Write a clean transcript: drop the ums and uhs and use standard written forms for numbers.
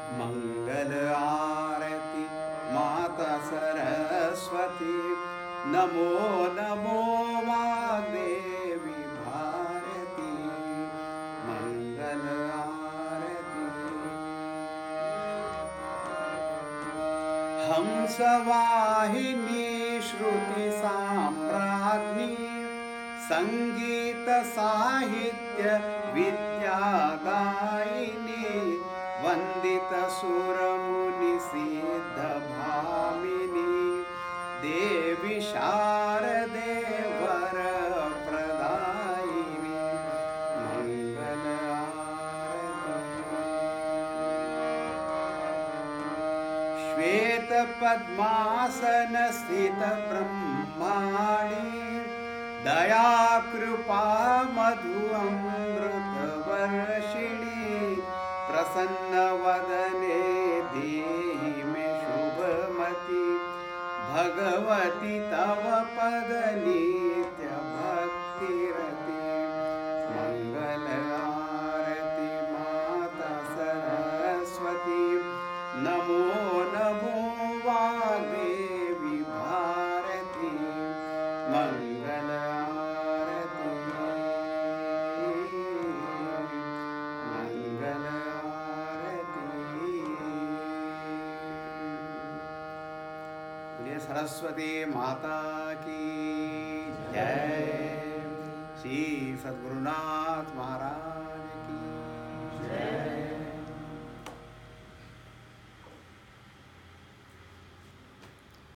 मंगल आरती माता सरस्वती, नमो नमो वाग्देवी भारती, मंगल आरती। हंसवाहिनी श्रुति साम्राज्ञी, संगीत साहित्य विद्यादायिनी, वंदित सुरमुनि सिद्ध भामिनी, देवी शारदे वर प्रदायिनी, मंगल आरती। श्वेत पद्मासन स्थित ब्रह्माणी, दया कृपा मधु अमृत वर्षिणी, प्रसन्न वदने देहि मे शुभमति, भगवती तव पद नित्य भक्तिरति, मंगल आरती माता सरस्वती, नमो नमो वाग्देवी भारती, मंगल आरती, मंगल आरती। बोलिए सरस्वती माता की जय। श्री सद्गुरुनाथ महाराज